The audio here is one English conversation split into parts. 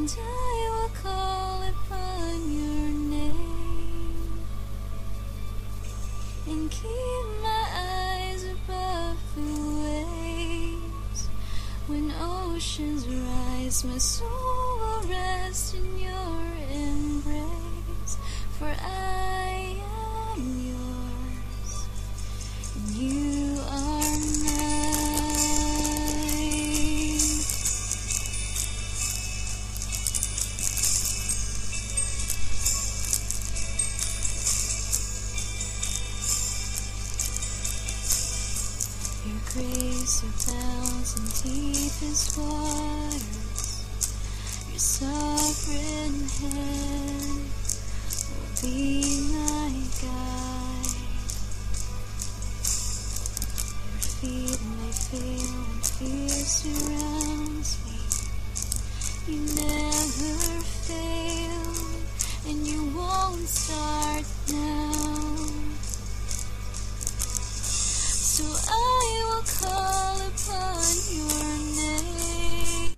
and I will call upon your name, and keep my eyes above the waves. When oceans rise, my soul will rest in your embrace, for I am yours, and you are mine. Your grace abounds in deepest waters. Your sovereign hand will be my guide. Your feet may fail when fear surrounds me. You never fail, and you won't start now. So I will call upon your name,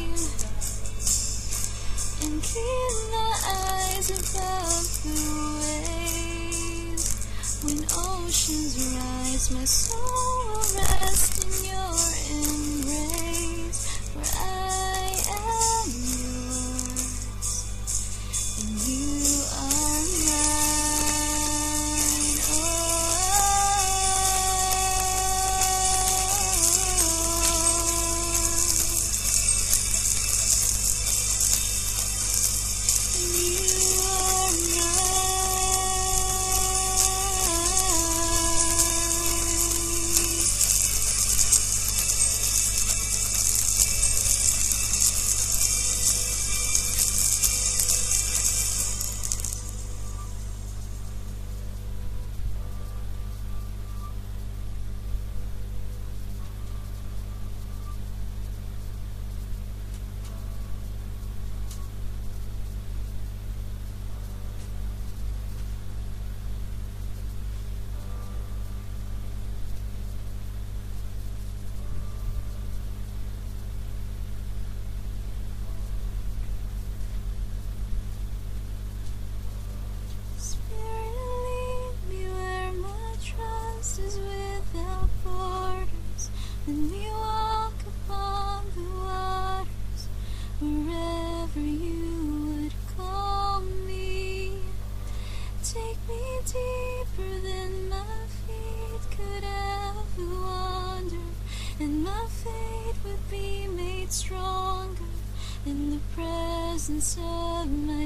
and keep my eyes above the waves. When oceans rise, my soul will rest in your embrace, for I am yours, and you are mine. Oh, when we walk upon the waters, wherever you would call me. Take me deeper than my feet could ever wander, and my faith would be made stronger in the presence of my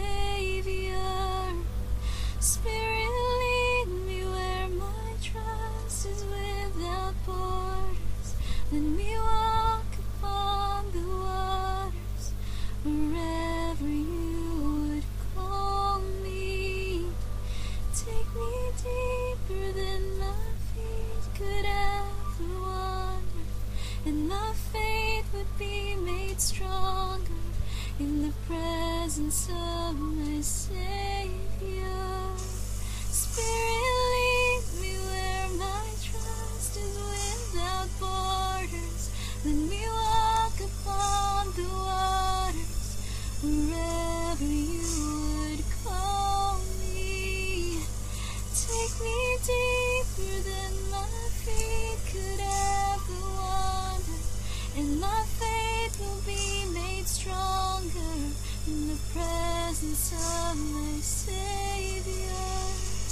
Savior. Spirit, lead me where my trust is without borders. When we walk upon the waters, wherever you would call me. Take me deeper than my feet could ever wander, and my faith would be made stronger in the presence of my Savior. Spirit, lead me where my trust is without borders. When we walk upon the waters, wherever you would call me. Take me deeper than my feet could ever wander, and my faith will be made stronger in the presence of my Savior.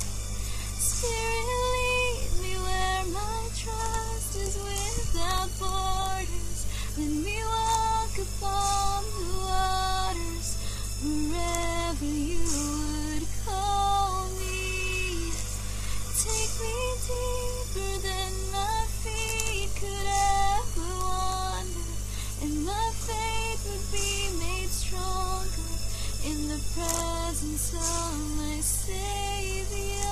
Spirit, lead me where my trust is without borders. When we walk upon the waters, wherever you would call me. Take me deeper than my feet could ever wander, and my faith would be made stronger in the presence of my Savior.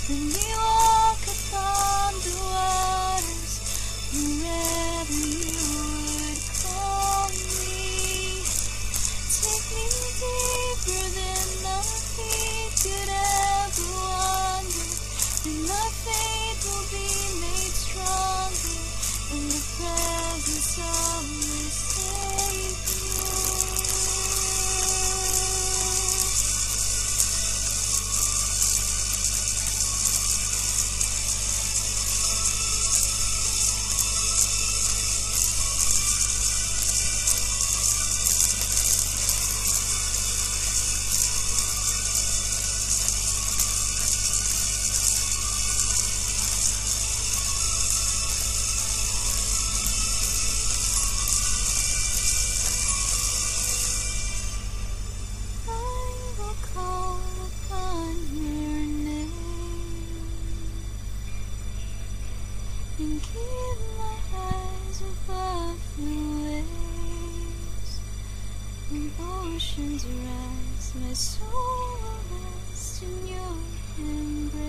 Let me walk upon the waters wherever you would call me. Take me deeper than my feet could ever wander, and my faith will be made stronger in the presence of the Savior. I will call upon your name and keep my eyes above the waves. When oceans rise, my soul will rest in your embrace.